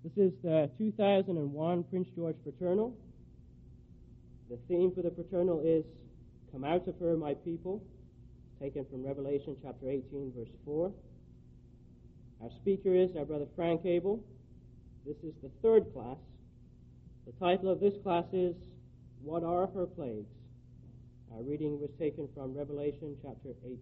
This is the 2001 Prince George Fraternal. The theme for the Fraternal is "Come out of her, my people," taken from Revelation chapter 18, verse 4. Our speaker is our brother Frank Abel. This is the third class. The title of this class is "What Are Her Plagues?" Our reading was taken from Revelation chapter 18.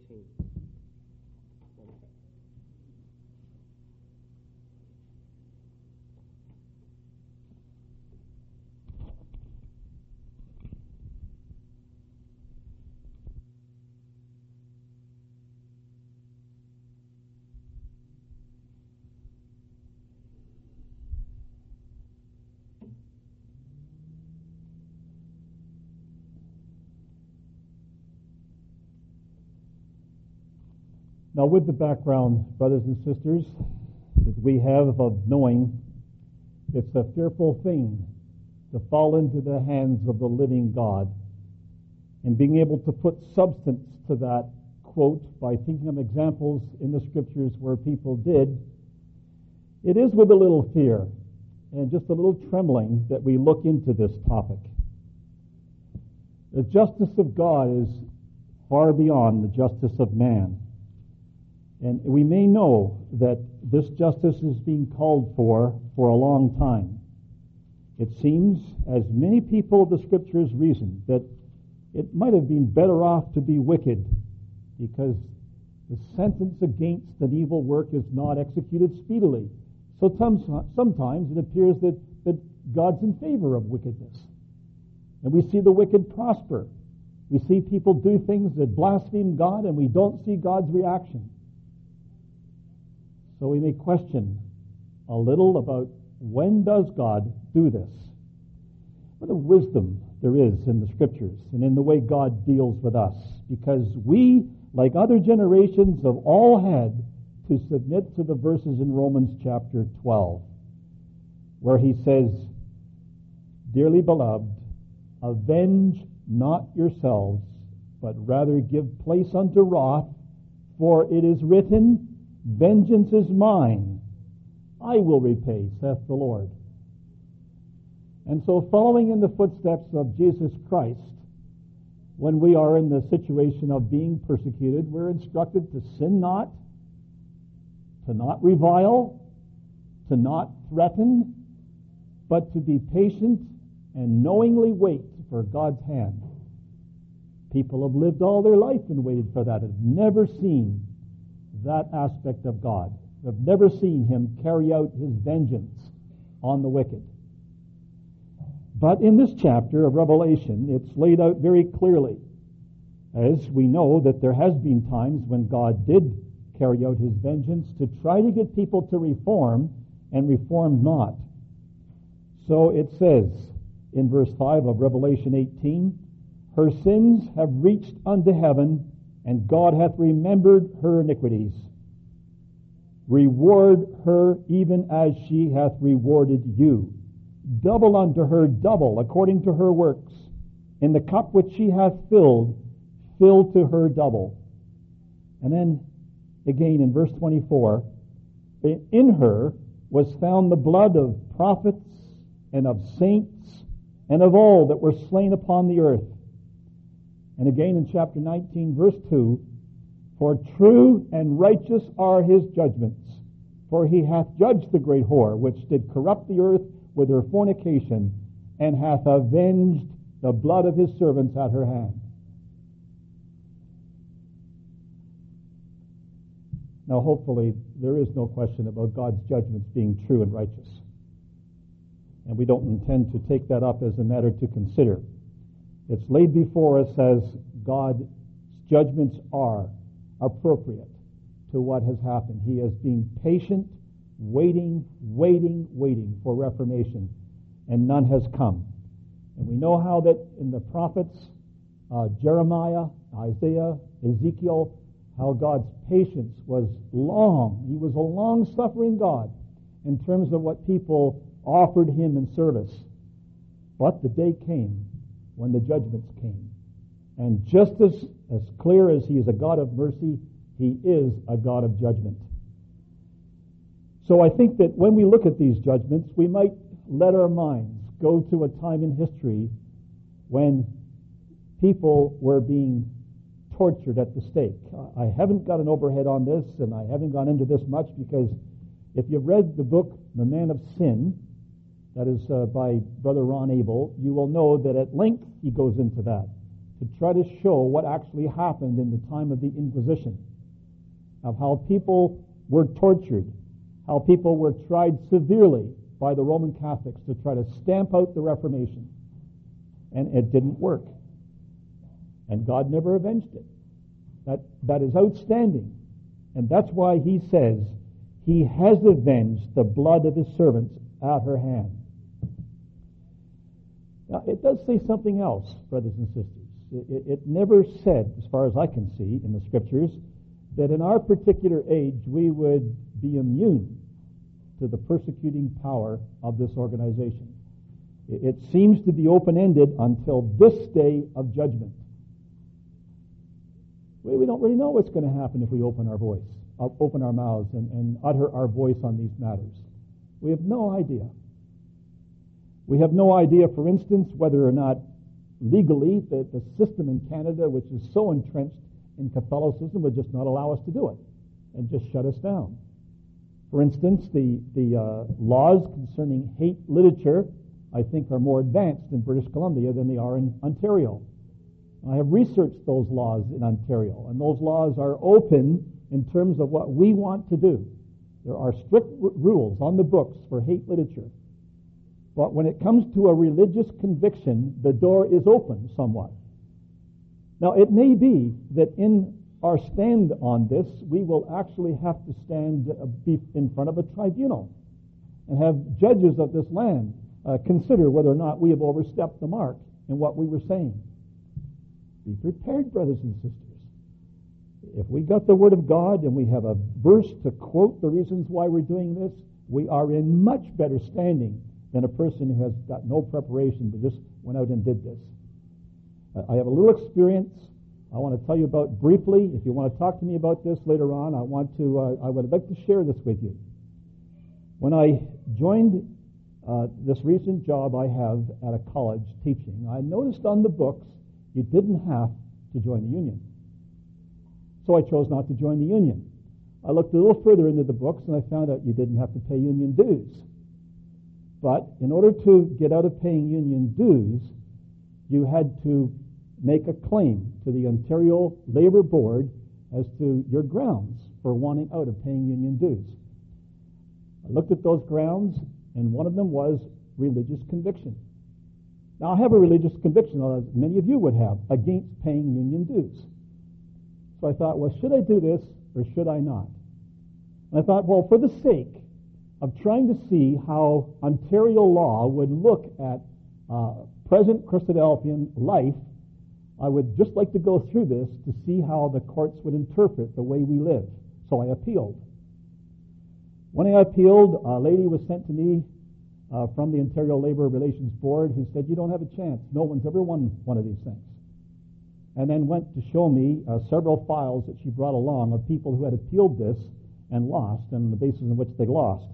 Now, with the background, brothers and sisters, that we have of knowing it's a fearful thing to fall into the hands of the living God, and being able to put substance to that quote by thinking of examples in the Scriptures where people did, it is with a little fear and just a little trembling that we look into this topic. The justice of God is far beyond the justice of man. And we may know that this justice is being called for a long time. It seems, as many people of the Scriptures reason, that it might have been better off to be wicked, because the sentence against an evil work is not executed speedily. So sometimes it appears that God's in favor of wickedness. And we see the wicked prosper. We see people do things that blaspheme God, and we don't see God's reaction. So we may question a little about, when does God do this? What a wisdom there is in the Scriptures and in the way God deals with us, because we, like other generations, have all had to submit to the verses in Romans chapter 12, where he says, "Dearly beloved, avenge not yourselves, but rather give place unto wrath, for it is written, Vengeance is mine, I will repay, saith the Lord." And so, following in the footsteps of Jesus Christ, when we are in the situation of being persecuted, we're instructed to sin not, to not revile, to not threaten, but to be patient and knowingly wait for God's hand. People have lived all their life and waited for that, have never seen that aspect of God. Have never seen him carry out his vengeance on the wicked. But in this chapter of Revelation, it's laid out very clearly, as we know that there has been times when God did carry out his vengeance to try to get people to reform, and reformed not. So it says in verse 5 of Revelation 18, "Her sins have reached unto heaven, and God hath remembered her iniquities. Reward her even as she hath rewarded you. Double unto her double, according to her works. In the cup which she hath filled, fill to her double." And then again in verse 24, "In her was found the blood of prophets and of saints and of all that were slain upon the earth." And again in chapter 19, verse 2, "For true and righteous are his judgments, for he hath judged the great whore, which did corrupt the earth with her fornication, and hath avenged the blood of his servants at her hand." Now, hopefully, there is no question about God's judgments being true and righteous. And we don't intend to take that up as a matter to consider. It's laid before us as God's judgments are appropriate to what has happened. He has been patient, waiting for reformation, and none has come. And we know how that in the prophets, Jeremiah, Isaiah, Ezekiel, how God's patience was long. He was a long-suffering God in terms of what people offered him in service. But the day came when the judgments came. And just as clear as he is a God of mercy, he is a God of judgment. So I think that when we look at these judgments, we might let our minds go to a time in history when people were being tortured at the stake. I haven't got an overhead on this, and I haven't gone into this much because if you've read the book, The Man of Sin, that is by Brother Ron Abel, you will know that at length he goes into that to try to show what actually happened in the time of the Inquisition, of how people were tortured, how people were tried severely by the Roman Catholics to try to stamp out the Reformation. And it didn't work. And God never avenged it. That is outstanding. And that's why he says he has avenged the blood of his servants at her hand. Now, it does say something else, brothers and sisters. It never said, as far as I can see in the Scriptures, that in our particular age we would be immune to the persecuting power of this organization. It seems to be open-ended until this day of judgment. We don't really know what's going to happen if we open our voice, open our mouths and utter our voice on these matters. We have no idea. We have no idea, for instance, whether or not legally the system in Canada, which is so entrenched in Catholicism, would just not allow us to do it and just shut us down. For instance, the laws concerning hate literature, I think, are more advanced in British Columbia than they are in Ontario. I have researched those laws in Ontario, and those laws are open in terms of what we want to do. There are strict rules on the books for hate literature. But when it comes to a religious conviction, the door is open somewhat. Now, it may be that in our stand on this, we will actually have to stand in front of a tribunal and have judges of this land consider whether or not we have overstepped the mark in what we were saying. Be prepared, brothers and sisters. If we got the Word of God and we have a verse to quote the reasons why we're doing this, we are in much better standing than a person who has got no preparation but just went out and did this. I have a little experience I want to tell you about briefly. If you want to talk to me about this later on, I would like to share this with you. When I joined this recent job I have at a college teaching, I noticed on the books you didn't have to join the union. So I chose not to join the union. I looked a little further into the books and I found out you didn't have to pay union dues. But in order to get out of paying union dues, you had to make a claim to the Ontario Labour Board as to your grounds for wanting out of paying union dues. I looked at those grounds, and one of them was religious conviction. Now, I have a religious conviction, as many of you would have, against paying union dues. So I thought, well, should I do this or should I not? And I thought, well, for the sake of trying to see how Ontario law would look at present Christadelphian life, I would just like to go through this to see how the courts would interpret the way we live. So I appealed. When I appealed, a lady was sent to me from the Ontario Labour Relations Board who said, you don't have a chance. No one's ever won one of these things. And then went to show me several files that she brought along of people who had appealed this and lost, and the basis on which they lost.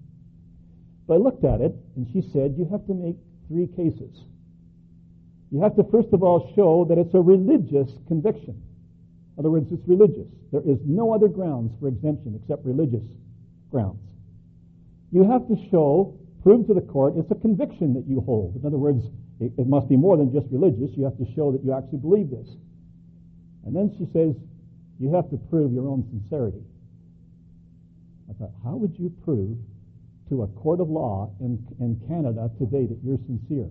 So I looked at it, and she said, you have to make 3 cases. You have to, first of all, show that it's a religious conviction. In other words, it's religious. There is no other grounds for exemption except religious grounds. You have to prove to the court it's a conviction that you hold. In other words, it must be more than just religious. You have to show that you actually believe this. And then she says, you have to prove your own sincerity. I thought, how would you prove to a court of law in Canada today that you're sincere?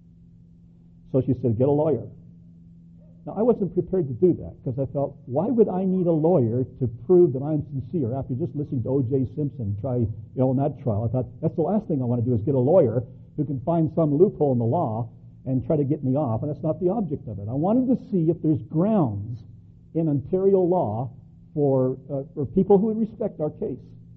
So she said, get a lawyer. Now, I wasn't prepared to do that because I felt, why would I need a lawyer to prove that I'm sincere after just listening to O.J. Simpson in that trial? I thought, that's the last thing I want to do is get a lawyer who can find some loophole in the law and try to get me off, and that's not the object of it. I wanted to see if there's grounds in Ontario law for people who would respect our case.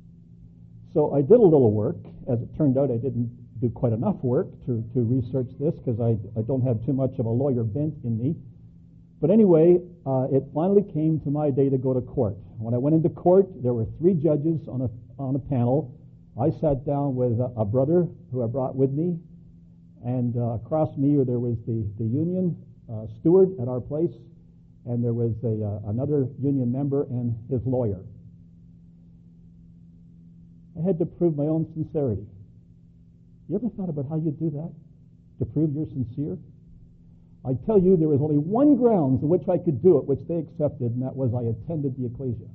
So I did a little work. As it turned out, I didn't do quite enough work to research this because I don't have too much of a lawyer bent in me. But anyway, it finally came to my day to go to court. When I went into court, there were 3 judges on a panel I sat down with a brother who I brought with me, and across me there was the union steward at our place, and there was another union member and his lawyer. I had to prove my own sincerity. You ever thought about how you do that, to prove you're sincere? I tell you, there was only one grounds on which I could do it, which they accepted, and that was I attended the ecclesia.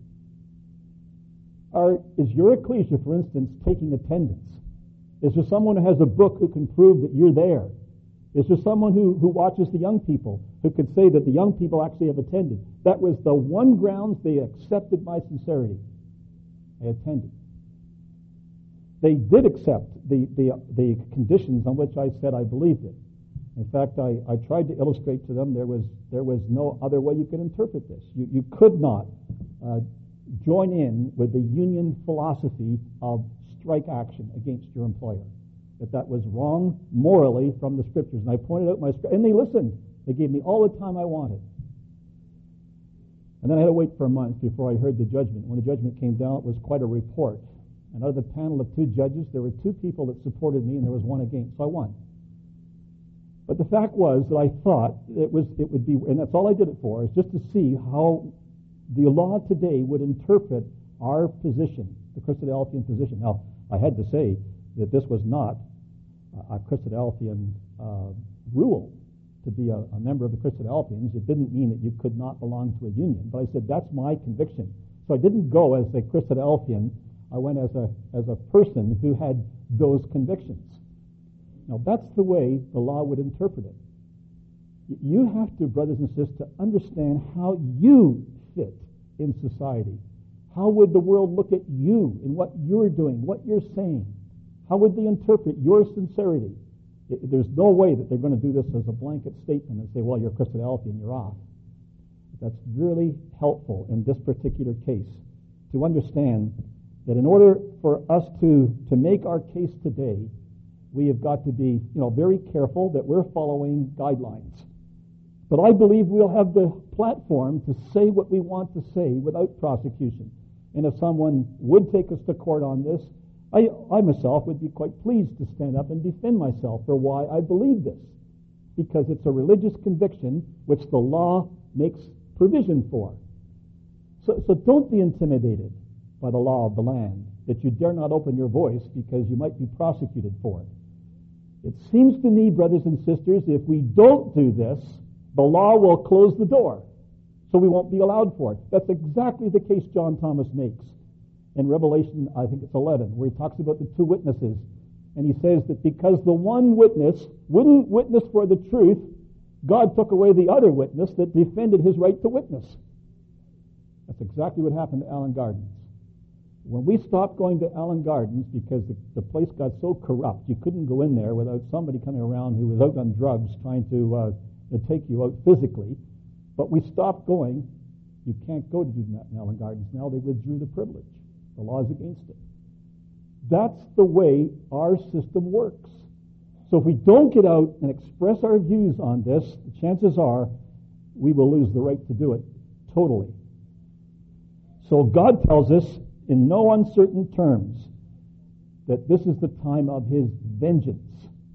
Is your ecclesia, for instance, taking attendance? Is there someone who has a book who can prove that you're there? Is there someone who watches the young people who could say that the young people actually have attended? That was the one grounds they accepted my sincerity. I attended. They did accept the conditions on which I said I believed it. In fact, I tried to illustrate to them there was no other way you could interpret this. You could not join in with the union philosophy of strike action against your employer. That was wrong morally from the Scriptures. And I pointed out and they listened. They gave me all the time I wanted. And then I had to wait for a month before I heard the judgment. When the judgment came down, it was quite a report. And out of the panel of 2 judges, there were 2 people that supported me and there was 1 against. So I won. But the fact was that I thought it would be, and that's all I did it for, is just to see how the law today would interpret our position, the Christadelphian position. Now, I had to say that this was not a Christadelphian rule to be a member of the Christadelphians. It didn't mean that you could not belong to a union. But I said, that's my conviction. So I didn't go as a Christadelphian. I went as a person who had those convictions. Now, that's the way the law would interpret it. You have to, brothers and sisters, to understand how you fit in society. How would the world look at you and what you're doing, what you're saying? How would they interpret your sincerity? There's no way that they're going to do this as a blanket statement and say, well, you're Christadelphian, you're off. That's really helpful in this particular case to understand that in order for us to make our case today, we have got to be very careful that we're following guidelines. But I believe we'll have the platform to say what we want to say without prosecution. And if someone would take us to court on this, I myself would be quite pleased to stand up and defend myself for why I believe this. Because it's a religious conviction which the law makes provision for. So don't be intimidated by the law of the land, that you dare not open your voice because you might be prosecuted for it. It seems to me, brothers and sisters, if we don't do this, the law will close the door, so we won't be allowed for it. That's exactly the case John Thomas makes in Revelation, I think it's 11, where he talks about the 2 witnesses. And he says that because the one witness wouldn't witness for the truth, God took away the other witness that defended his right to witness. That's exactly what happened to Allen Gardens. When we stopped going to Allen Gardens because the place got so corrupt, you couldn't go in there without somebody coming around who was out on drugs trying to take you out physically. But we stopped going. You can't go to do that in Allen Gardens now. They withdrew the privilege. The law is against it. That's the way our system works. So if we don't get out and express our views on this, the chances are we will lose the right to do it totally. So God tells us in no uncertain terms that this is the time of his vengeance.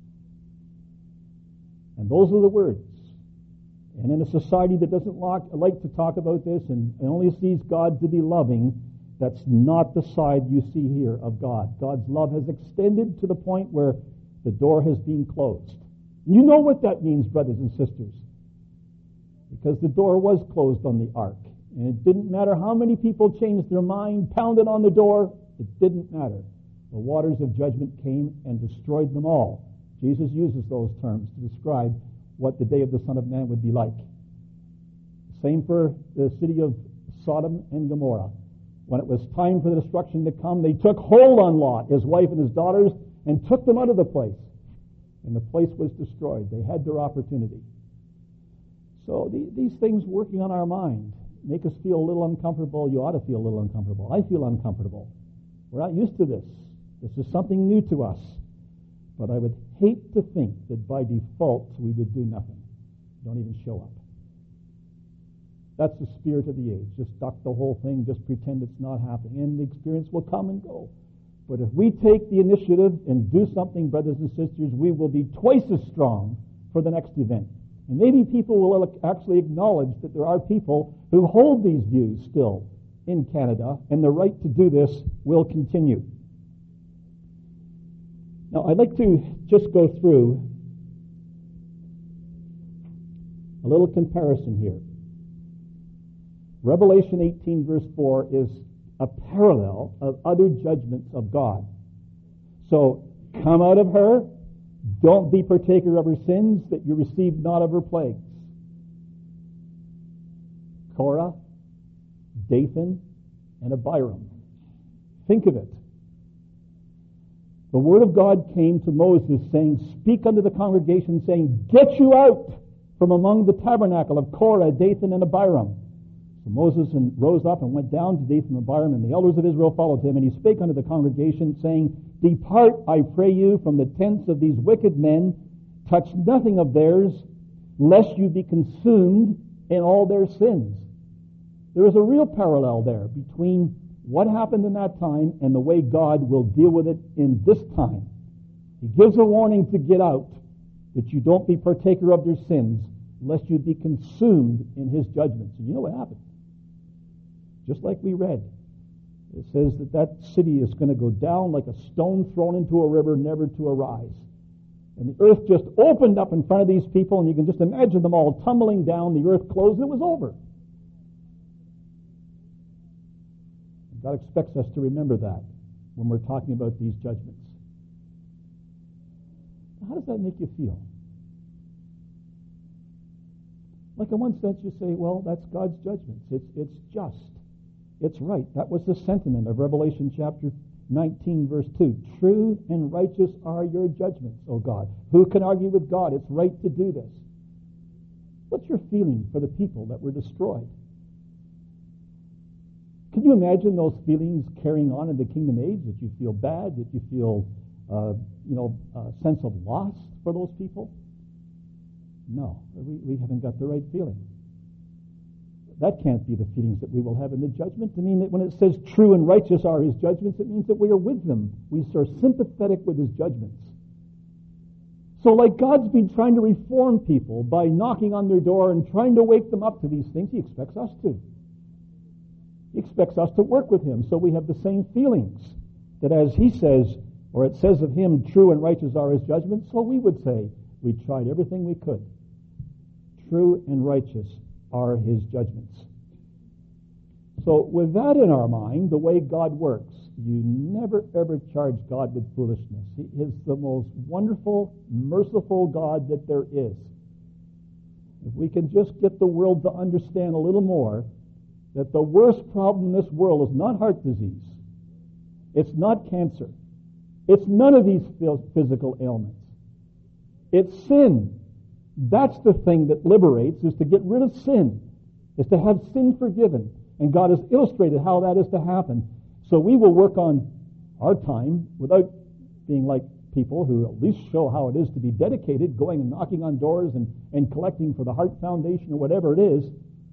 And those are the words. And in a society that doesn't like to talk about this and only sees God to be loving, that's not the side you see here of God. God's love has extended to the point where the door has been closed. You know what that means, brothers and sisters, because the door was closed on the ark. And it didn't matter how many people changed their mind, pounded on the door, it didn't matter. The waters of judgment came and destroyed them all. Jesus uses those terms to describe what the day of the Son of Man would be like. Same for the city of Sodom and Gomorrah. When it was time for the destruction to come, they took hold on Lot, his wife and his daughters, and took them out of the place. And the place was destroyed. They had their opportunity. So these things working on our mind make us feel a little uncomfortable. You ought to feel a little uncomfortable. I feel uncomfortable. We're not used to this. This is something new to us. But I would hate to think that by default we would do nothing. Don't even show up. That's the spirit of the age. Just duck the whole thing, just pretend it's not happening. And the experience will come and go. But if we take the initiative and do something, brothers and sisters, we will be twice as strong for the next event. And maybe people will actually acknowledge that there are people who hold these views still in Canada, and the right to do this will continue. Now, I'd like to just go through a little comparison here. Revelation 18 verse 4 is a parallel of other judgments of God. So, come out of her, don't be partaker of her sins, that you receive not of her plagues. Korah, Dathan, and Abiram. Think of it. The word of God came to Moses saying, speak unto the congregation, saying, get you out from among the tabernacle of Korah, Dathan, and Abiram. So Moses rose up and went down to Dathan and Abiram, and the elders of Israel followed him, and he spake unto the congregation, saying, depart, I pray you, from the tents of these wicked men, touch nothing of theirs, lest you be consumed in all their sins. There is a real parallel there between what happened in that time and the way God will deal with it in this time. He gives a warning to get out, that you don't be partaker of their sins, lest you be consumed in his judgments. And you know what happened? Just like we read, it says that city is going to go down like a stone thrown into a river, never to arise. And the earth just opened up in front of these people, and you can just imagine them all tumbling down. The earth closed, and it was over. God expects us to remember that when we're talking about these judgments. How does that make you feel? Like in one sense you say, well, that's God's judgments. It's just. It's right. That was the sentiment of Revelation chapter 19, verse 2. True and righteous are your judgments, O God. Who can argue with God? It's right to do this. What's your feeling for the people that were destroyed? Can you imagine those feelings carrying on in the kingdom age? That you feel bad, that you feel, a sense of loss for those people? No, we haven't got the right feeling. That can't be the feelings that we will have in the judgment. I mean, that when it says true and righteous are his judgments, it means that we are with them. We are sympathetic with his judgments. So like God's been trying to reform people by knocking on their door and trying to wake them up to these things, he expects us to. He expects us to work with him, so we have the same feelings. That as he says, or it says of him, true and righteous are his judgments, so we would say, we tried everything we could. True and righteous are his judgments. So with that in our mind, the way God works, you never ever charge God with foolishness. He is the most wonderful, merciful God that there is. If we can just get the world to understand a little more that the worst problem in this world is not heart disease. It's not cancer. It's none of these physical ailments. It's sin. That's the thing that liberates, is to get rid of sin, is to have sin forgiven. And God has illustrated how that is to happen. So we will work on our time without being like people who at least show how it is to be dedicated, going and knocking on doors and collecting for the Heart Foundation or whatever it is.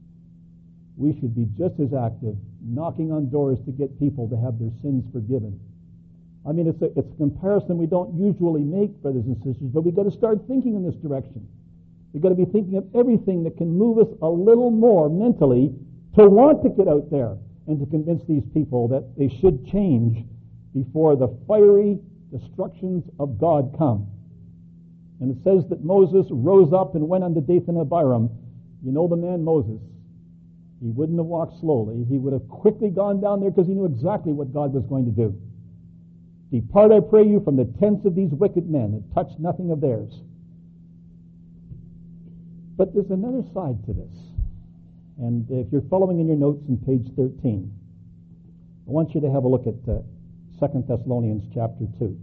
We should be just as active, knocking on doors to get people to have their sins forgiven. I mean, it's a comparison we don't usually make, brothers and sisters, but we've got to start thinking in this direction. We've got to be thinking of everything that can move us a little more mentally to want to get out there and to convince these people that they should change before the fiery destructions of God come. And it says that Moses rose up and went unto Dathan and Abiram. You know the man Moses. He wouldn't have walked slowly. He would have quickly gone down there because he knew exactly what God was going to do. Depart, I pray you, from the tents of these wicked men, and touch nothing of theirs. But there's another side to this. And if you're following in your notes on page 13, I want you to have a look at 2 Thessalonians chapter 2.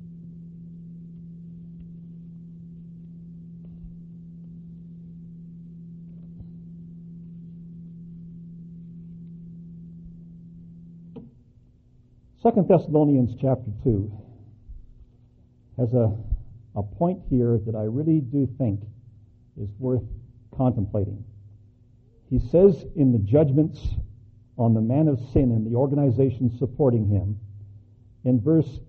Second Thessalonians chapter 2 has a point here that I really do think is worth contemplating. He says in the judgments on the man of sin and the organization supporting him in verse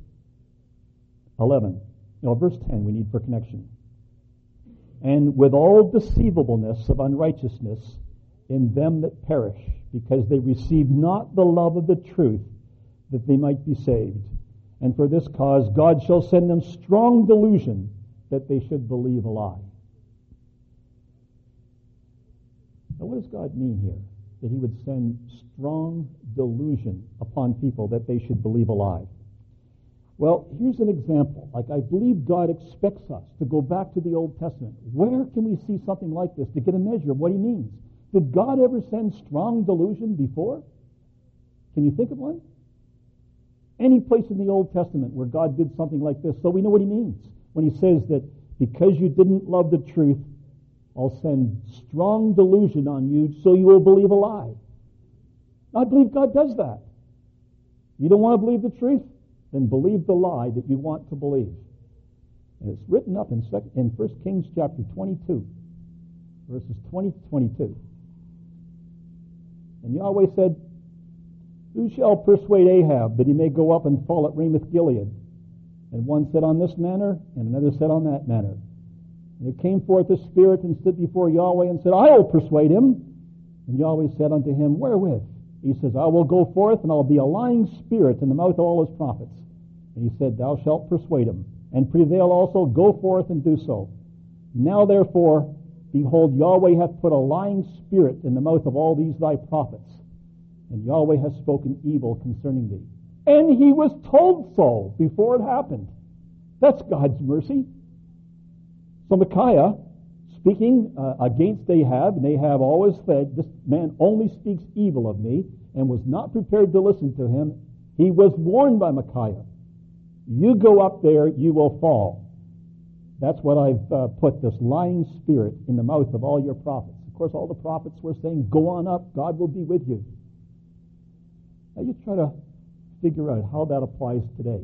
10 we need for connection. And with all deceivableness of unrighteousness in them that perish, because they received not the love of the truth, that they might be saved. And for this cause God shall send them strong delusion, that they should believe a lie. Now what does God mean here? That he would send strong delusion upon people that they should believe a lie. Well, here's an example. Like, I believe God expects us to go back to the Old Testament. Where can we see something like this to get a measure of what he means? Did God ever send strong delusion before? Can you think of one? Any place in the Old Testament where God did something like this, so we know what he means when he says that because you didn't love the truth, I'll send strong delusion on you so you will believe a lie. I believe God does that. You don't want to believe the truth? Then believe the lie that you want to believe. And it's written up in 1 Kings chapter 22, verses 20 to 22. And Yahweh said, who shall persuade Ahab that he may go up and fall at Ramoth Gilead? And one said on this manner, and another said on that manner. And it came forth a spirit and stood before Yahweh and said, I will persuade him. And Yahweh said unto him, wherewith? He says, I will go forth, and I'll be a lying spirit in the mouth of all his prophets. And he said, thou shalt persuade him, and prevail also, go forth and do so. Now therefore, behold, Yahweh hath put a lying spirit in the mouth of all these thy prophets, and Yahweh hath spoken evil concerning thee. And he was told so before it happened. That's God's mercy. So Micaiah, speaking against Ahab, and Ahab always said, this man only speaks evil of me, and was not prepared to listen to him. He was warned by Micaiah. You go up there, you will fall. That's what I've put, this lying spirit in the mouth of all your prophets. Of course, all the prophets were saying, go on up, God will be with you. Now you try to figure out how that applies today.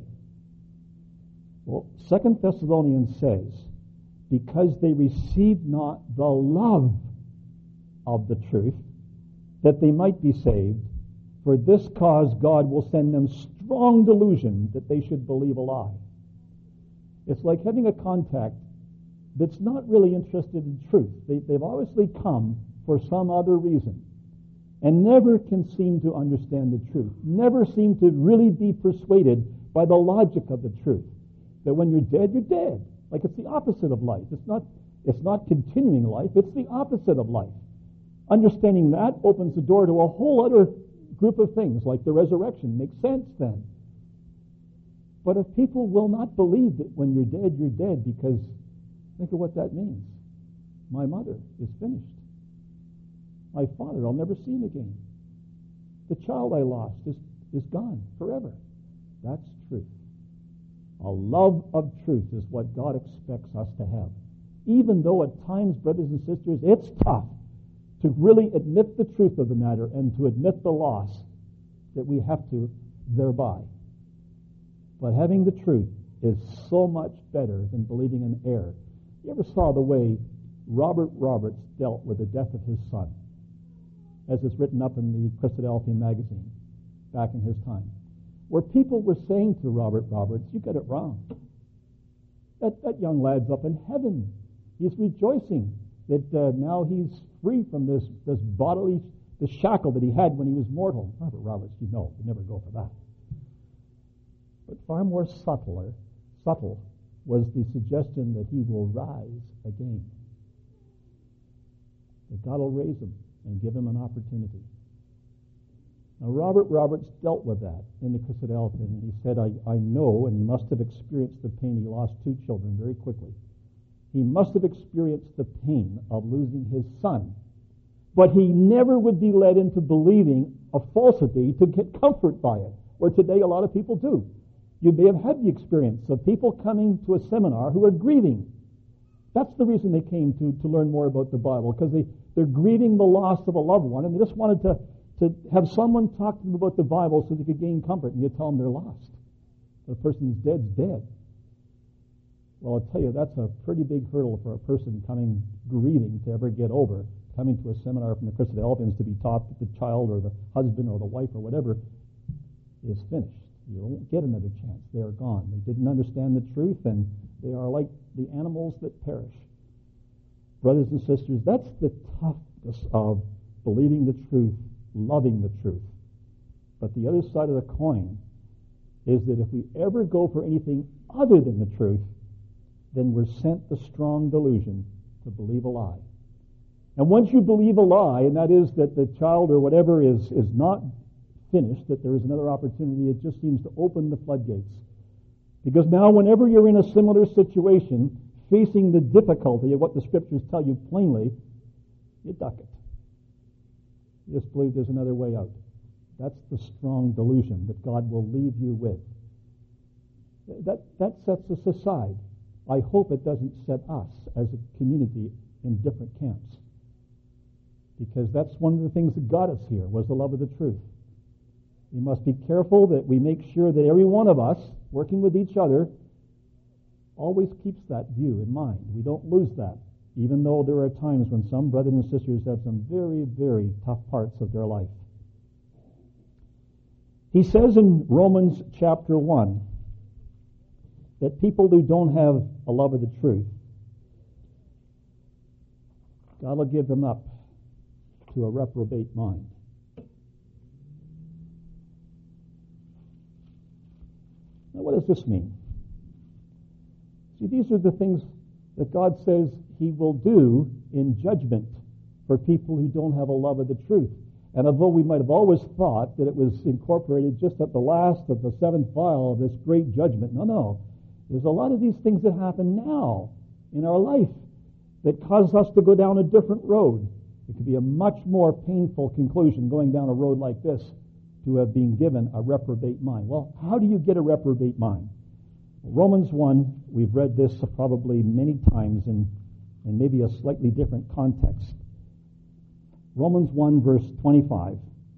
Well, 2 Thessalonians says, because they received not the love of the truth, that they might be saved, for this cause God will send them strong delusion that they should believe a lie. It's like having a contact that's not really interested in truth. They've obviously come for some other reason and never can seem to understand the truth, never seem to really be persuaded by the logic of the truth, that when you're dead, you're dead. Like it's the opposite of life. It's not continuing life. It's the opposite of life. Understanding that opens the door to a whole other group of things, like the resurrection. Makes sense then. But if people will not believe that when you're dead, because think of what that means. My mother is finished. My father, I'll never see him again. The child I lost is gone forever. That's truth. A love of truth is what God expects us to have. Even though at times, brothers and sisters, it's tough to really admit the truth of the matter and to admit the loss that we have to thereby. But having the truth is so much better than believing in error. You ever saw the way Robert Roberts dealt with the death of his son? As it's written up in the Christadelphian magazine back in his time, where people were saying to Robert Roberts, you got it wrong. That young lad's up in heaven. He's rejoicing that now he's free from this bodily, the shackle that he had when he was mortal. Robert Roberts, you know, would never go for that. But far more subtle was the suggestion that he will rise again. That God will raise him and give him an opportunity. Now, Robert Roberts dealt with that in the Christadelphian. He said, I know, and he must have experienced the pain. He lost 2 children very quickly. He must have experienced the pain of losing his son. But he never would be led into believing a falsity to get comfort by it, where today a lot of people do. You may have had the experience of people coming to a seminar who are grieving. That's the reason they came to learn more about the Bible, because they're grieving the loss of a loved one, and they just wanted to have someone talk to them about the Bible so they could gain comfort, and you tell them they're lost. The person's dead's dead. Well, I'll tell you, that's a pretty big hurdle for a person coming grieving to ever get over, coming to a seminar from the Christadelphians to be taught that the child or the husband or the wife or whatever is finished. You won't get another chance. They are gone. They didn't understand the truth, and they are like the animals that perish. Brothers and sisters, that's the toughness of believing the truth, loving the truth. But the other side of the coin is that if we ever go for anything other than the truth, then we're sent the strong delusion to believe a lie. And once you believe a lie, and that is that the child or whatever is not finished, that there is another opportunity, it just seems to open the floodgates. Because now whenever you're in a similar situation, facing the difficulty of what the Scriptures tell you plainly, you duck it. You just believe there's another way out. That's the strong delusion that God will leave you with. That sets us aside. I hope it doesn't set us as a community in different camps. Because that's one of the things that got us here, was the love of the truth. We must be careful that we make sure that every one of us, working with each other, always keeps that view in mind. We don't lose that, even though there are times when some brothers and sisters have some very, very tough parts of their life. He says in Romans chapter 1 that people who don't have a love of the truth, God will give them up to a reprobate mind. Now, what does this mean? See, these are the things that God says He will do in judgment for people who don't have a love of the truth. And although we might have always thought that it was incorporated just at the last of the seventh vial of this great judgment, no. There's a lot of these things that happen now in our life that cause us to go down a different road. It could be a much more painful conclusion going down a road like this to have been given a reprobate mind. Well, how do you get a reprobate mind? Romans 1, we've read this probably many times in maybe a slightly different context. Romans 1 verse 25,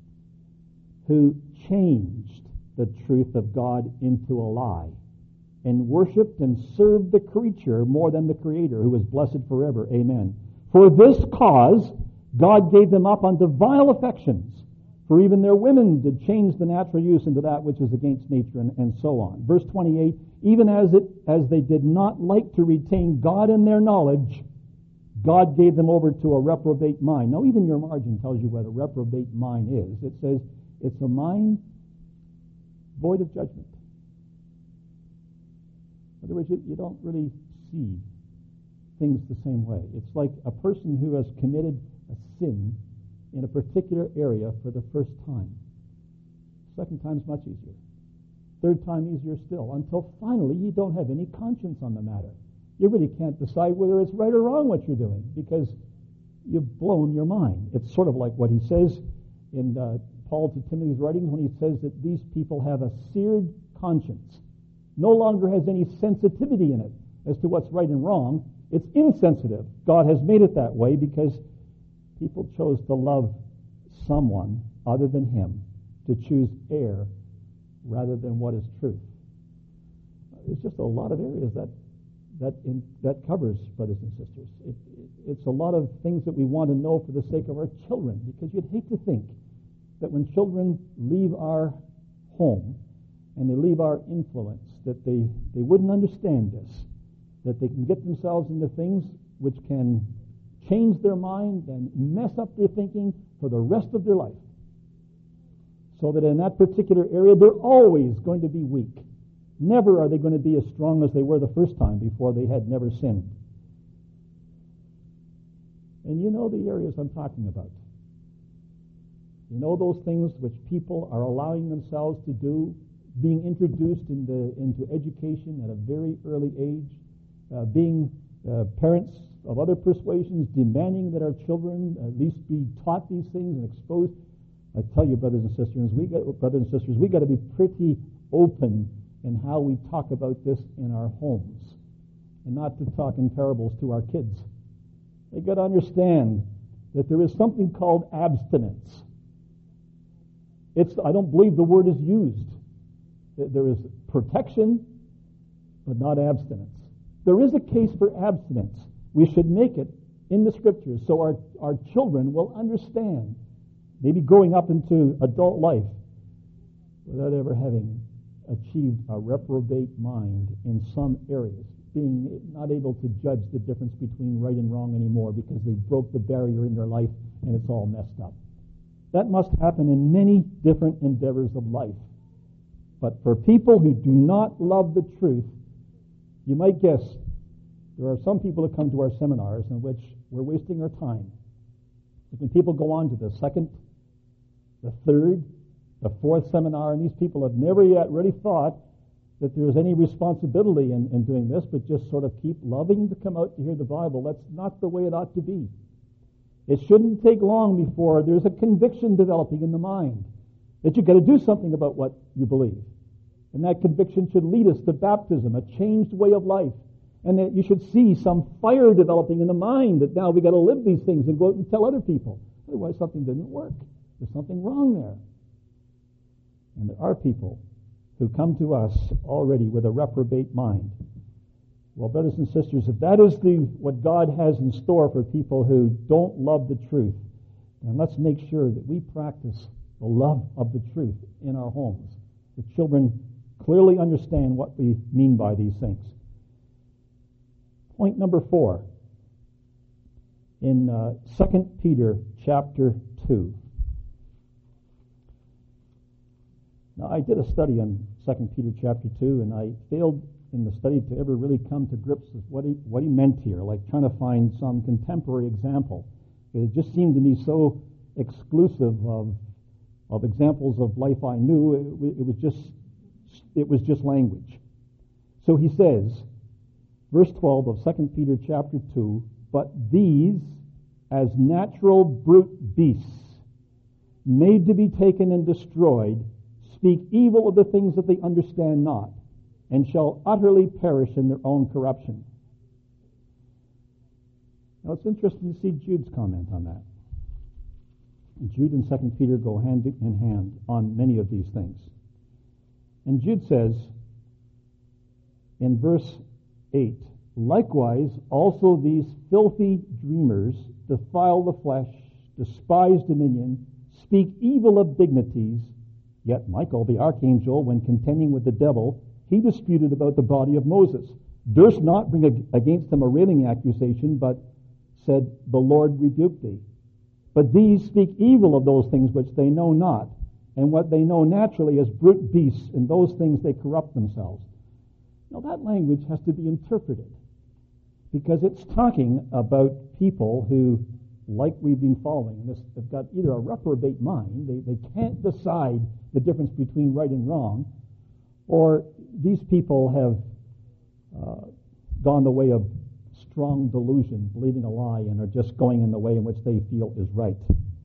who changed the truth of God into a lie and worshipped and served the creature more than the Creator, who is blessed forever. Amen. For this cause God gave them up unto vile affections, for even their women did change the natural use into that which is against nature, and so on. Verse 28, even as they did not like to retain God in their knowledge, God gave them over to a reprobate mind. Now, even your margin tells you what a reprobate mind is. It says it's a mind void of judgment. In other words, you don't really see things the same way. It's like a person who has committed a sin in a particular area for the first time. Second time's much easier. Third time easier still, until finally you don't have any conscience on the matter. You really can't decide whether it's right or wrong what you're doing because you've blown your mind. It's sort of like what he says in Paul to Timothy's writings when he says that these people have a seared conscience. No longer has any sensitivity in it as to what's right and wrong. It's insensitive. God has made it that way because people chose to love someone other than Him, to choose error rather than what is truth. There's just a lot of areas that covers, brothers and sisters. It's a lot of things that we want to know for the sake of our children, because you'd hate to think that when children leave our home and they leave our influence, that they wouldn't understand this, that they can get themselves into things which can change their mind and mess up their thinking for the rest of their life. So that in that particular area, they're always going to be weak. Never are they going to be as strong as they were the first time before they had never sinned. And you know the areas I'm talking about. You know those things which people are allowing themselves to do, being introduced into education at a very early age, being parents of other persuasions, demanding that our children at least be taught these things and exposed. I tell you, brothers and sisters, we got to be pretty open in how we talk about this in our homes, and not to talk in parables to our kids. They got to understand that there is something called abstinence. I don't believe the word is used. There is protection, but not abstinence. There is a case for abstinence. We should make it in the Scriptures so our children will understand, maybe growing up into adult life without ever having achieved a reprobate mind in some areas, being not able to judge the difference between right and wrong anymore because they broke the barrier in their life and it's all messed up. That must happen in many different endeavors of life. But for people who do not love the truth, you might guess there are some people who come to our seminars in which we're wasting our time. When people go on to the second, the third, the fourth seminar, and these people have never yet really thought that there's any responsibility in doing this, but just sort of keep loving to come out to hear the Bible. That's not the way it ought to be. It shouldn't take long before there's a conviction developing in the mind that you've got to do something about what you believe. And that conviction should lead us to baptism, a changed way of life. And that you should see some fire developing in the mind that now we've got to live these things and go out and tell other people. Otherwise something didn't work. There's something wrong there. And there are people who come to us already with a reprobate mind. Well, brothers and sisters, if that is what God has in store for people who don't love the truth, then let's make sure that we practice the love of the truth in our homes. The children clearly understand what we mean by these things. Point number 4, in 2 Peter chapter 2. Now, I did a study on 2 Peter chapter 2, and I failed in the study to ever really come to grips with what he meant here, like trying to find some contemporary example. It just seemed to me so exclusive of examples of life I knew. It was just language. So he says, verse 12 of 2 Peter chapter 2, but these, as natural brute beasts, made to be taken and destroyed, speak evil of the things that they understand not, and shall utterly perish in their own corruption. Now it's interesting to see Jude's comment on that. Jude and 2 Peter go hand in hand on many of these things. And Jude says in verse 8, likewise also these filthy dreamers defile the flesh, despise dominion, speak evil of dignities. Yet Michael the archangel, when contending with the devil, he disputed about the body of Moses, durst not bring against him a railing accusation, but said, the Lord rebuked thee. But these speak evil of those things which they know not, and what they know naturally as brute beasts, in those things they corrupt themselves. Now that language has to be interpreted, because it's talking about people who, like we've been following, have got either a reprobate mind, they can't decide the difference between right and wrong, or these people have gone the way of strong delusion, believing a lie, and are just going in the way in which they feel is right.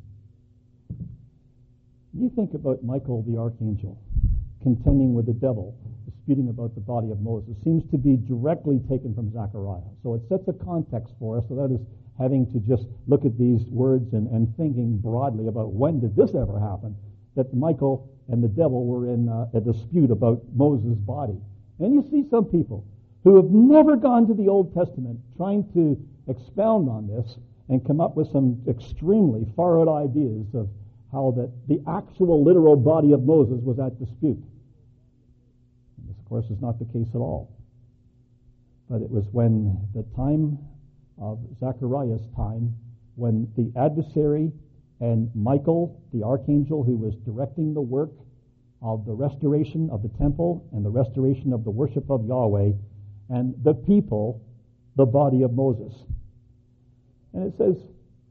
You think about Michael the archangel contending with the devil, disputing about the body of Moses, seems to be directly taken from Zechariah. So it sets a context for us without us having to just look at these words and thinking broadly about when did this ever happen, that Michael and the devil were in a dispute about Moses' body. And you see some people who have never gone to the Old Testament trying to expound on this and come up with some extremely far-out ideas of how that the actual literal body of Moses was at dispute. And this, of course, is not the case at all. But it was when the time of Zechariah's time, when the adversary and Michael, the archangel who was directing the work of the restoration of the temple and the restoration of the worship of Yahweh, and the people, the body of Moses. And it says,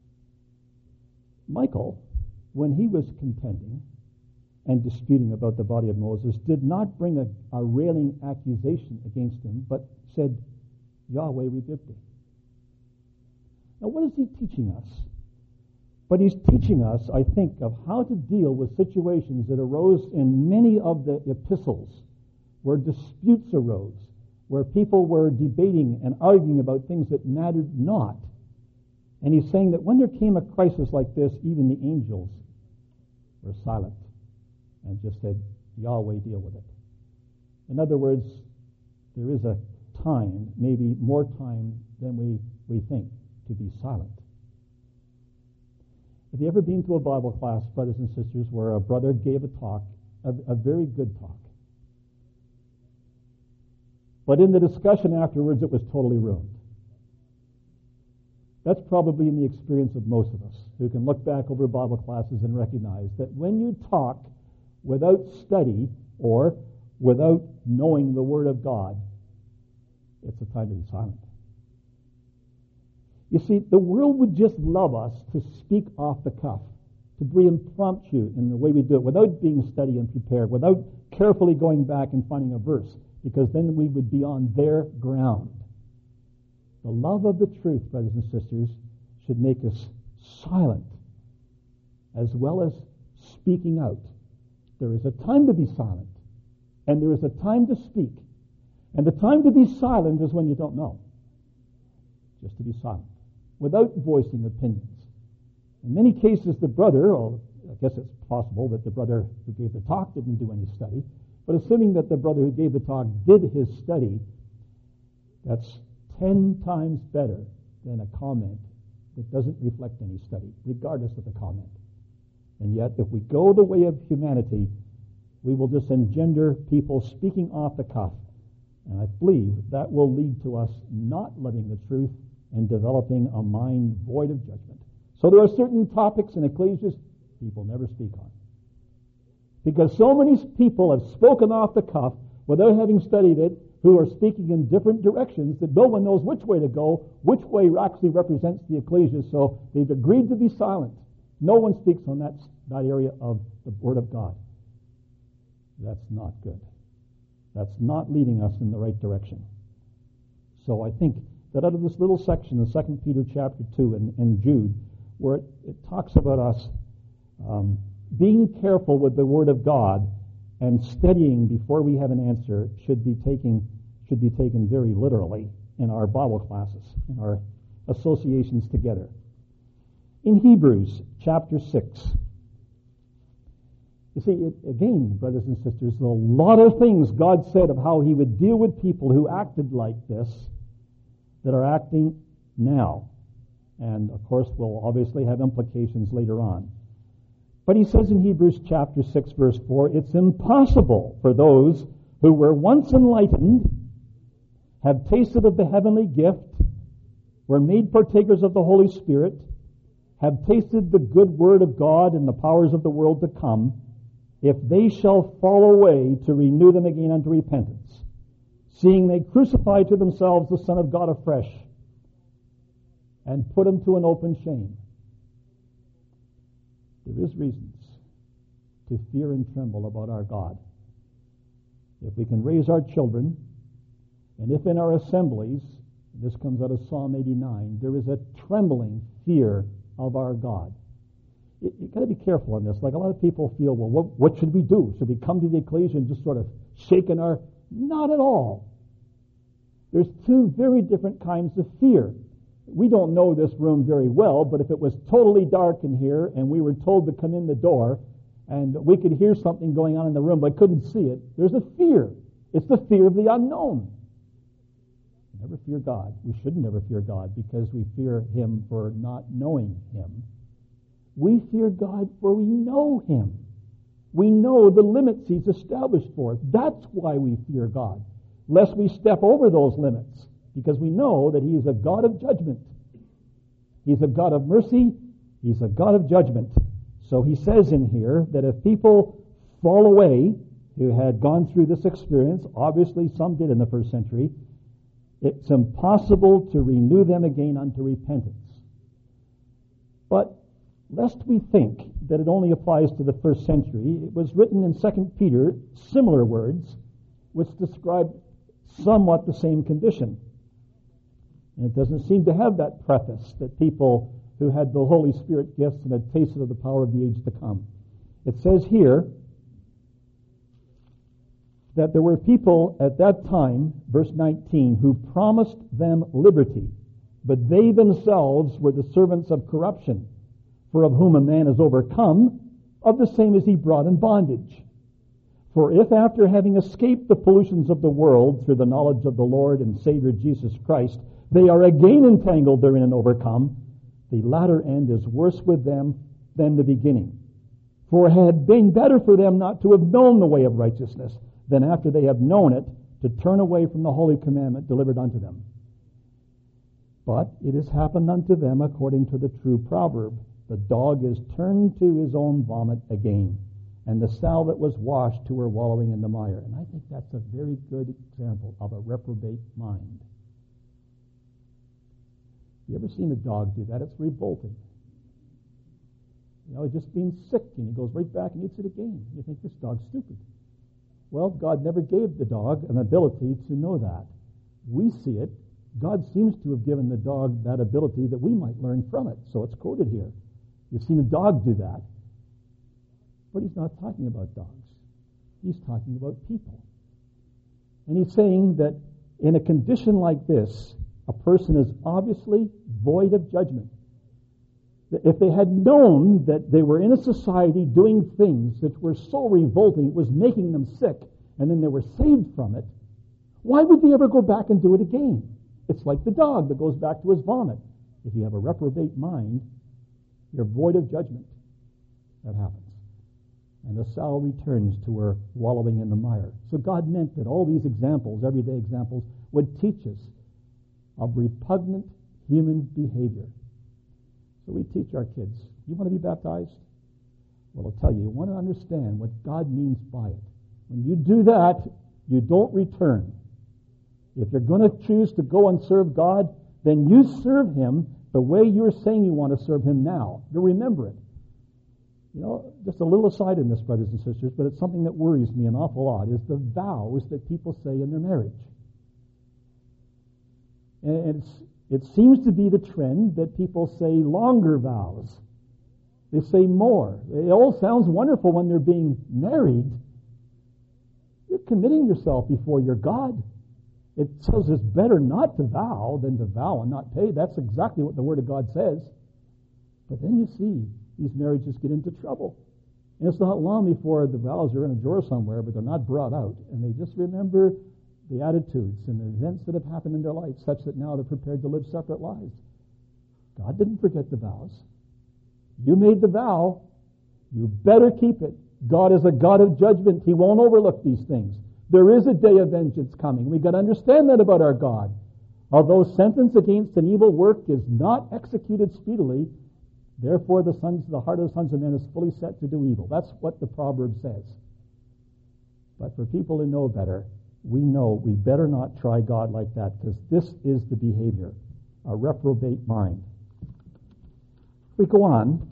Michael, when he was contending and disputing about the body of Moses, did not bring a railing accusation against him, but said, Yahweh rebuked thee. Now, what is he teaching us? But he's teaching us, I think, of how to deal with situations that arose in many of the epistles, where disputes arose, where people were debating and arguing about things that mattered not. And he's saying that when there came a crisis like this, even the angels were silent and just said, Yahweh, deal with it. In other words, there is a time, maybe more time than we think, to be silent. Have you ever been to a Bible class, brothers and sisters, where a brother gave a talk, a very good talk, But in the discussion afterwards, it was totally ruined. That's probably in the experience of most of us who can look back over Bible classes and recognize that when you talk without study or without knowing the Word of God, it's a time to be silent. You see, the world would just love us to speak off the cuff, to be impromptu in the way we do it, without being studied and prepared, without carefully going back and finding a verse, because then we would be on their ground. The love of the truth, brothers and sisters, should make us silent as well as speaking out. There is a time to be silent, and there is a time to speak. And the time to be silent is when you don't know. Just to be silent, without voicing opinions. In many cases, the brother, or I guess it's possible that the brother who gave the talk didn't do any study, but assuming that the brother who gave the talk did his study, that's 10 times better than a comment that doesn't reflect any study, regardless of the comment. And yet, if we go the way of humanity, we will just engender people speaking off the cuff. And I believe that will lead to us not loving the truth and developing a mind void of judgment. So there are certain topics in Ecclesiastes people never speak on. Because so many people have spoken off the cuff without having studied it, who are speaking in different directions that no one knows which way to go, which way actually represents the Ecclesia, so they've agreed to be silent. No one speaks on that area of the Word of God. That's not good. That's not leading us in the right direction. So I think that out of this little section in 2 Peter chapter 2 and Jude, where it talks about us being careful with the Word of God and studying before we have an answer should be taken very literally in our Bible classes, in our associations together. In Hebrews chapter 6, you see, again, brothers and sisters, a lot of things God said of how He would deal with people who acted like this that are acting now. And, of course, will obviously have implications later on. But He says in Hebrews chapter 6, verse 4, it's impossible for those who were once enlightened, have tasted of the heavenly gift, were made partakers of the Holy Spirit, have tasted the good word of God and the powers of the world to come, if they shall fall away, to renew them again unto repentance, seeing they crucify to themselves the Son of God afresh, and put Him to an open shame. There is reasons to fear and tremble about our God. If we can raise our children, and if in our assemblies, this comes out of Psalm 89, there is a trembling fear of our God. You've got to be careful on this. Like a lot of people feel, well, what should we do? Should we come to the ecclesia and just sort of shake in our... Not at all. There's two very different kinds of fear. We don't know this room very well, but if it was totally dark in here and we were told to come in the door and we could hear something going on in the room but couldn't see it, there's a fear. It's the fear of the unknown. Never fear God. We should never fear God because we fear Him for not knowing Him. We fear God for we know Him. We know the limits He's established for us. That's why we fear God, lest we step over those limits, because we know that He is a God of judgment. He's a God of mercy. He's a God of judgment. So He says in here that if people fall away who had gone through this experience, obviously some did in the first century, it's impossible to renew them again unto repentance. But lest we think that it only applies to the first century, it was written in 2 Peter, similar words, which describe somewhat the same condition. And it doesn't seem to have that preface that people who had the Holy Spirit gifts and had tasted of the power of the age to come. It says here that there were people at that time, verse 19, who promised them liberty, but they themselves were the servants of corruption. For of whom a man is overcome, of the same is he brought in bondage. For if after having escaped the pollutions of the world through the knowledge of the Lord and Savior Jesus Christ, they are again entangled therein and overcome, the latter end is worse with them than the beginning. For it had been better for them not to have known the way of righteousness, than after they have known it, to turn away from the holy commandment delivered unto them. But it has happened unto them according to the true proverb. The dog is turned to his own vomit again, and the sow that was washed to her wallowing in the mire. And I think that's a very good example of a reprobate mind. You ever seen a dog do that? It's revolting. He's just been sick, and he goes right back and eats it again. You think, this dog's stupid. Well, God never gave the dog an ability to know that. We see it. God seems to have given the dog that ability that we might learn from it. So it's quoted here. You've seen a dog do that. But he's not talking about dogs. He's talking about people. And he's saying that in a condition like this, a person is obviously void of judgment. If they had known that they were in a society doing things that were so revolting, it was making them sick, and then they were saved from it, why would they ever go back and do it again? It's like the dog that goes back to his vomit. If you have a reprobate mind, you're void of judgment. That happens. And the sow returns to her wallowing in the mire. So God meant that all these examples, everyday examples, would teach us of repugnant human behavior. So we teach our kids, you want to be baptized? Well, I'll tell you, you want to understand what God means by it. When you do that, you don't return. If you're going to choose to go and serve God, then you serve Him the way you're saying you want to serve Him now. You remember it. Just a little aside in this, brothers and sisters, but it's something that worries me an awful lot, is the vows that people say in their marriage. And it seems to be the trend that people say longer vows. They say more. It all sounds wonderful when they're being married. You're committing yourself before your God. It says it's better not to vow than to vow and not pay. That's exactly what the Word of God says. But then you see these marriages get into trouble. And it's not long before the vows are in a drawer somewhere, but they're not brought out. And they just remember the attitudes and the events that have happened in their life, such that now they're prepared to live separate lives. God didn't forget the vows. You made the vow. You better keep it. God is a God of judgment. He won't overlook these things. There is a day of vengeance coming. We've got to understand that about our God. Although sentence against an evil work is not executed speedily, therefore the heart of the sons of men is fully set to do evil. That's what the proverb says. But for people who know better, we know we better not try God like that, because this is the behavior, a reprobate mind. We go on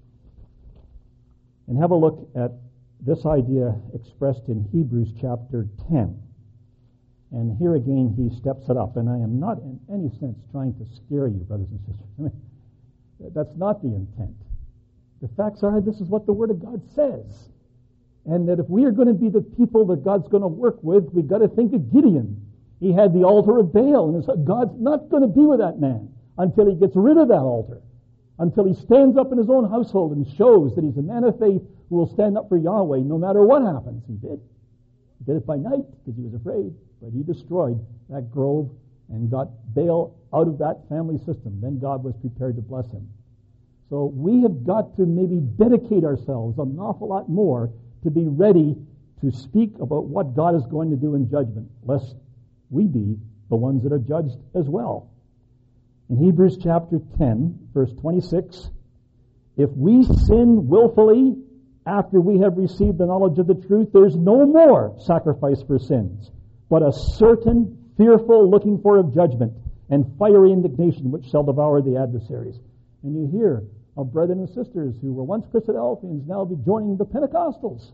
and have a look at this idea expressed in Hebrews chapter 10. And here again he steps it up. And I am not in any sense trying to scare you, brothers and sisters. That's not the intent. The facts are this is what the Word of God says. And that if we are going to be the people that God's going to work with, we've got to think of Gideon. He had the altar of Baal, and God's not going to be with that man until he gets rid of that altar, until he stands up in his own household and shows that he's a man of faith who will stand up for Yahweh no matter what happens. He did. He did it by night because he was afraid, but he destroyed that grove and got Baal out of that family system. Then God was prepared to bless him. So we have got to maybe dedicate ourselves an awful lot more to be ready to speak about what God is going to do in judgment, lest we be the ones that are judged as well. In Hebrews chapter 10, verse 26, if we sin willfully after we have received the knowledge of the truth, there's no more sacrifice for sins, but a certain fearful looking for of judgment and fiery indignation which shall devour the adversaries. And you hear of brethren and sisters who were once Christadelphians now be joining the Pentecostals.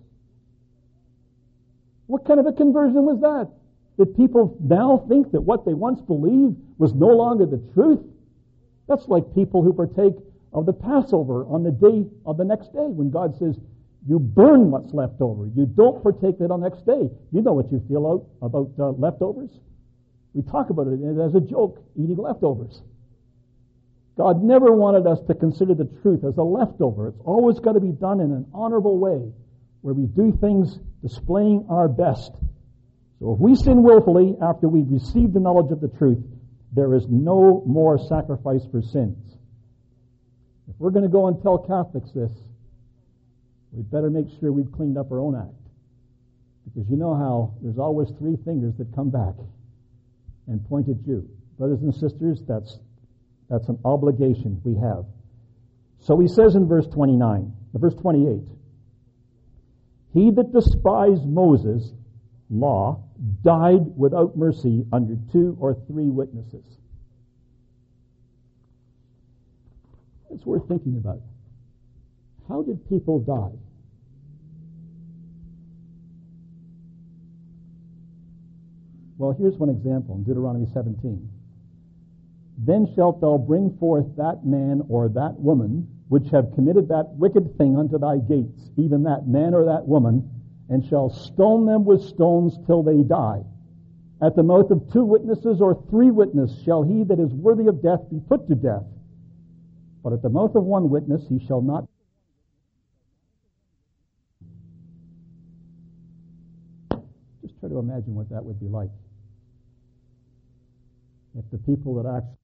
What kind of a conversion was that? That people now think that what they once believed was no longer the truth? That's like people who partake of the Passover on the day of the next day, when God says, you burn what's left over. You don't partake of it on the next day. You know what you feel about leftovers. We talk about it as a joke, eating leftovers. God never wanted us to consider the truth as a leftover. It's always got to be done in an honorable way, where we do things displaying our best. So if we sin willfully after we've received the knowledge of the truth, there is no more sacrifice for sins. If we're going to go and tell Catholics this, we better make sure we've cleaned up our own act. Because you know how there's always three fingers that come back and point at you. Brothers and sisters, that's an obligation we have. So he says in verse 28, he that despised Moses' law died without mercy under 2 or 3 witnesses. It's worth thinking about. How did people die? Well, here's one example in Deuteronomy 17. Then shalt thou bring forth that man or that woman which have committed that wicked thing unto thy gates, even that man or that woman, and shall stone them with stones till they die. At the mouth of 2 witnesses or 3 witnesses shall he that is worthy of death be put to death. But at the mouth of 1 witness he shall not. Just try to imagine what that would be like. If the people that actually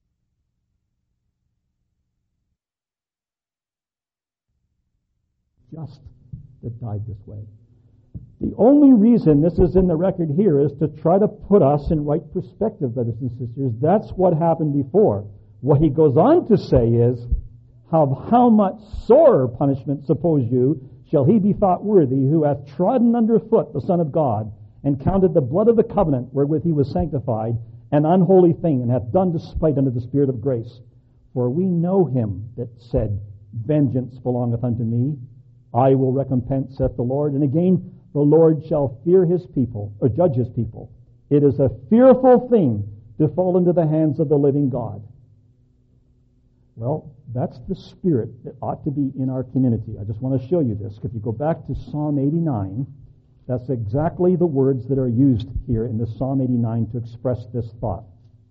that died this way. The only reason this is in the record here is to try to put us in right perspective, brothers and sisters. That's what happened before. What he goes on to say is, how much sorer punishment, suppose you, shall he be thought worthy who hath trodden under foot the Son of God, and counted the blood of the covenant wherewith he was sanctified an unholy thing, and hath done despite unto the Spirit of grace. For we know him that said, Vengeance belongeth unto me, I will recompense, saith the Lord. And again, the Lord shall fear his people, or judge his people. It is a fearful thing to fall into the hands of the living God. Well, that's the spirit that ought to be in our community. I just want to show you this. If you go back to Psalm 89, that's exactly the words that are used here in this Psalm 89 to express this thought.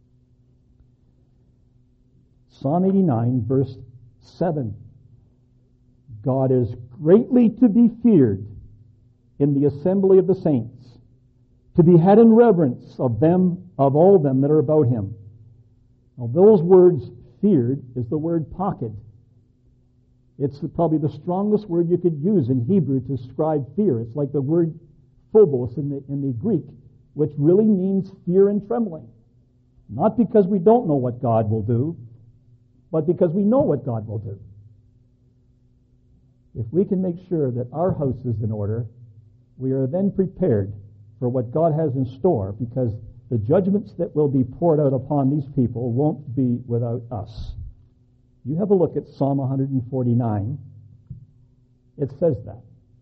Psalm 89, verse 7. God is greatly to be feared in the assembly of the saints, to be had in reverence of all them that are about him. Now those words, feared, is the word paked. It's probably the strongest word you could use in Hebrew to describe fear. It's like the word phobos in the Greek, which really means fear and trembling. Not because we don't know what God will do, but because we know what God will do. If we can make sure that our house is in order, we are then prepared for what God has in store, because the judgments that will be poured out upon these people won't be without us. You have a look at Psalm 149. It says that.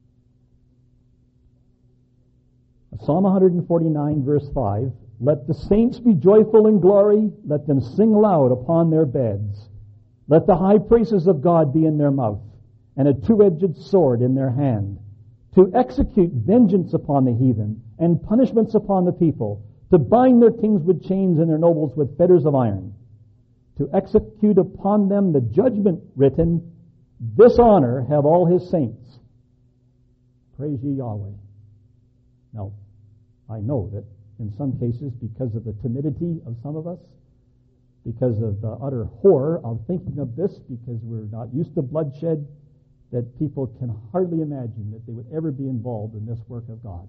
Psalm 149, verse 5, Let the saints be joyful in glory, let them sing loud upon their beds. Let the high praises of God be in their mouth, and a 2-edged sword in their hand, to execute vengeance upon the heathen, and punishments upon the people, to bind their kings with chains and their nobles with fetters of iron, to execute upon them the judgment written, This honor have all his saints. Praise ye Yahweh. Now, I know that in some cases, because of the timidity of some of us, because of the utter horror of thinking of this, because we're not used to bloodshed, that people can hardly imagine that they would ever be involved in this work of God.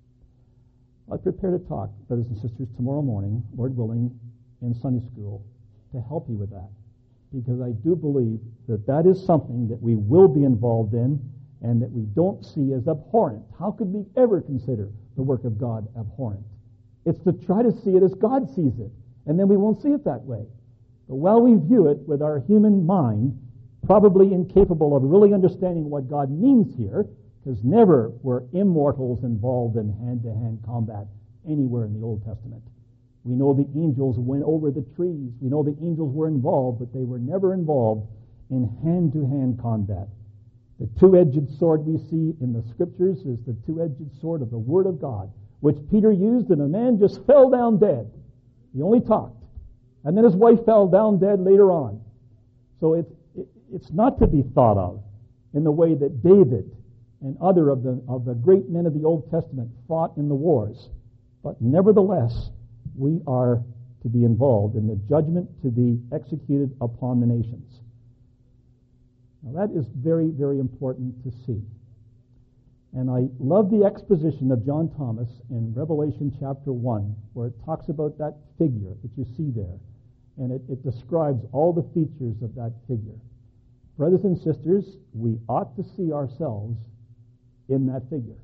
I prepare to talk, brothers and sisters, tomorrow morning, Lord willing, in Sunday school, to help you with that. Because I do believe that that is something that we will be involved in, and that we don't see as abhorrent. How could we ever consider the work of God abhorrent? It's to try to see it as God sees it, and then we won't see it that way. But while we view it with our human mind, probably incapable of really understanding what God means here, because never were immortals involved in hand-to-hand combat anywhere in the Old Testament. We know the angels went over the trees. We know the angels were involved, but they were never involved in hand-to-hand combat. The 2-edged sword we see in the Scriptures is the 2-edged sword of the Word of God, which Peter used, and a man just fell down dead. He only talked. And then his wife fell down dead later on. So it's not to be thought of in the way that David and other of the great men of the Old Testament fought in the wars. But nevertheless, we are to be involved in the judgment to be executed upon the nations. Now that is very, very important to see. And I love the exposition of John Thomas in Revelation chapter 1, where it talks about that figure that you see there. And it describes all the features of that figure. Brothers and sisters, we ought to see ourselves in that figure.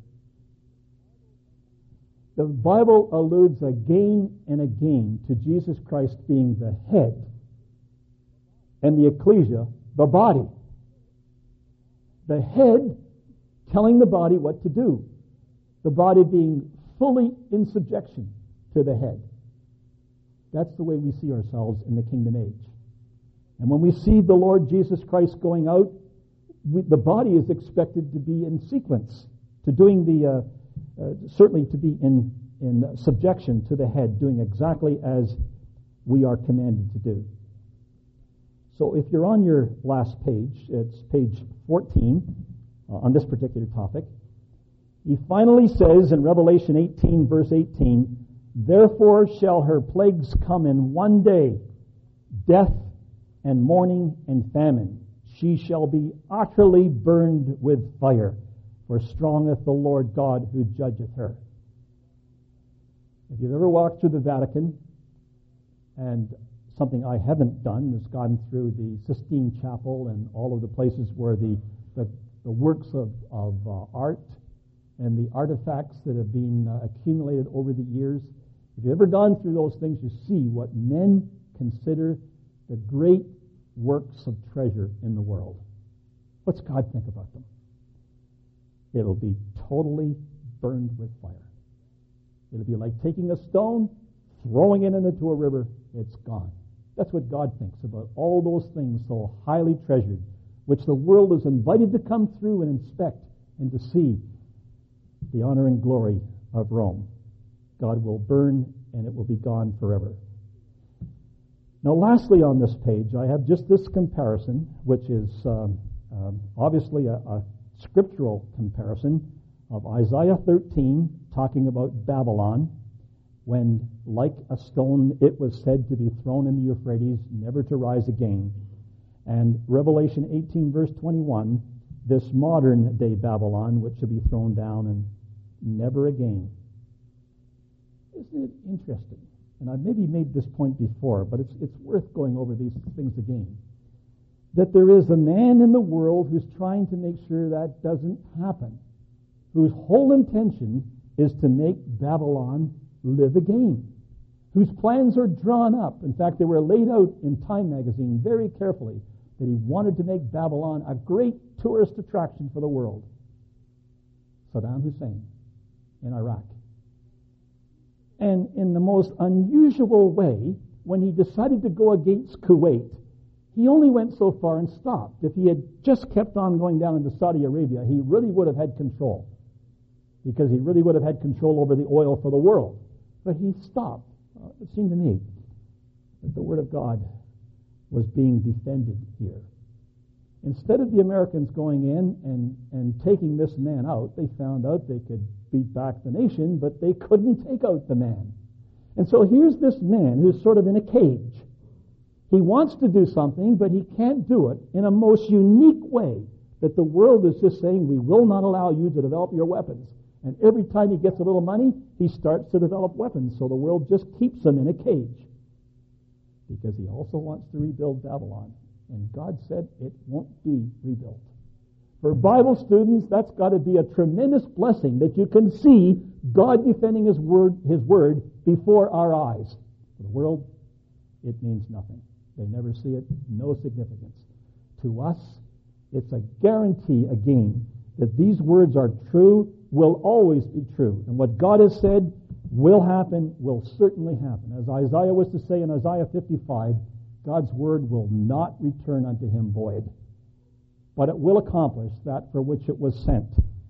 The Bible alludes again and again to Jesus Christ being the head and the ecclesia, the body. The head telling the body what to do. The body being fully in subjection to the head. That's the way we see ourselves in the kingdom age. And when we see the Lord Jesus Christ going out, the body is expected to be in sequence, to doing certainly to be in subjection to the head, doing exactly as we are commanded to do. So if you're on your last page, it's page 14 on this particular topic. He finally says in Revelation 18, verse 18, "Therefore shall her plagues come in one day, death and mourning and famine. She shall be utterly burned with fire, for strong is the Lord God who judgeth her." If you've ever walked through the Vatican, and something I haven't done is gone through the Sistine Chapel and all of the places where the works of art and the artifacts that have been accumulated over the years. If you've ever gone through those things, you see what men consider the great works of treasure in the world. What's God think about them? It'll be totally burned with fire. It'll be like taking a stone, throwing it into a river, it's gone. That's what God thinks about all those things so highly treasured, which the world is invited to come through and inspect and to see the honor and glory of Rome. God will burn and it will be gone forever. Now, lastly on this page, I have just this comparison, which is obviously a scriptural comparison of Isaiah 13, talking about Babylon, when, like a stone, it was said to be thrown in the Euphrates, never to rise again. And Revelation 18, verse 21, this modern day Babylon, which shall be thrown down and never again. Isn't it interesting? And I've maybe made this point before, but it's worth going over these things again. That there is a man in the world who's trying to make sure that doesn't happen, whose whole intention is to make Babylon live again, whose plans are drawn up. In fact, they were laid out in Time magazine very carefully, that he wanted to make Babylon a great tourist attraction for the world. Saddam Hussein in Iraq. And in the most unusual way, when he decided to go against Kuwait, he only went so far and stopped. If he had just kept on going down into Saudi Arabia, he really would have had control, because he really would have had control over the oil for the world. But he stopped. It seemed to me that the Word of God was being defended here. Instead of the Americans going in and taking this man out, they found out they could beat back the nation, but they couldn't take out the man. And so here's this man who's sort of in a cage. He wants to do something, but he can't do it in a most unique way, that the world is just saying, we will not allow you to develop your weapons. And every time he gets a little money, he starts to develop weapons, so the world just keeps him in a cage. Because he also wants to rebuild Babylon. And God said it won't be rebuilt. For Bible students, that's got to be a tremendous blessing, that you can see God defending His word before our eyes. For the world, it means nothing. They never see it, no significance. To us, it's a guarantee again that these words are true, will always be true. And what God has said will happen, will certainly happen. As Isaiah was to say in Isaiah 55, God's word will not return unto him void, but it will accomplish that for which it was sent.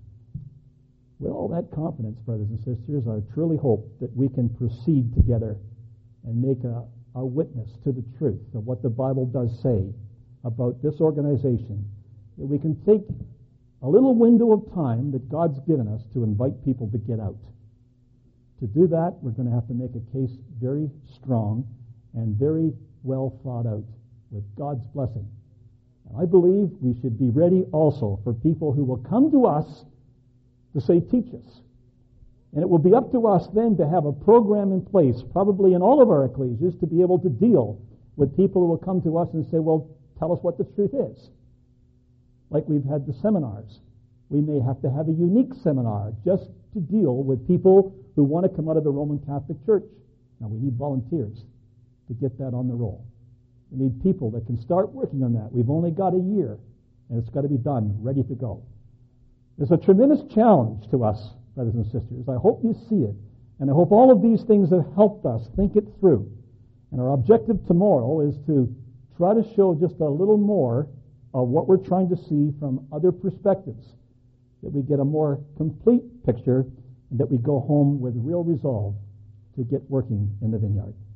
With all that confidence, brothers and sisters, I truly hope that we can proceed together and make a witness to the truth of what the Bible does say about this organization, that we can take a little window of time that God's given us to invite people to get out. To do that, we're going to have to make a case very strong and very well thought out with God's blessing. And I believe we should be ready also for people who will come to us to say, teach us. And it will be up to us then to have a program in place, probably in all of our ecclesias, to be able to deal with people who will come to us and say, well, tell us what the truth is. Like we've had the seminars. We may have to have a unique seminar just to deal with people who want to come out of the Roman Catholic Church. Now, we need volunteers to get that on the roll. We need people that can start working on that. We've only got a year, and it's got to be done, ready to go. There's a tremendous challenge to us, brothers and sisters. I hope you see it, and I hope all of these things have helped us think it through. And our objective tomorrow is to try to show just a little more of what we're trying to see from other perspectives, that we get a more complete picture, and that we go home with real resolve to get working in the vineyard.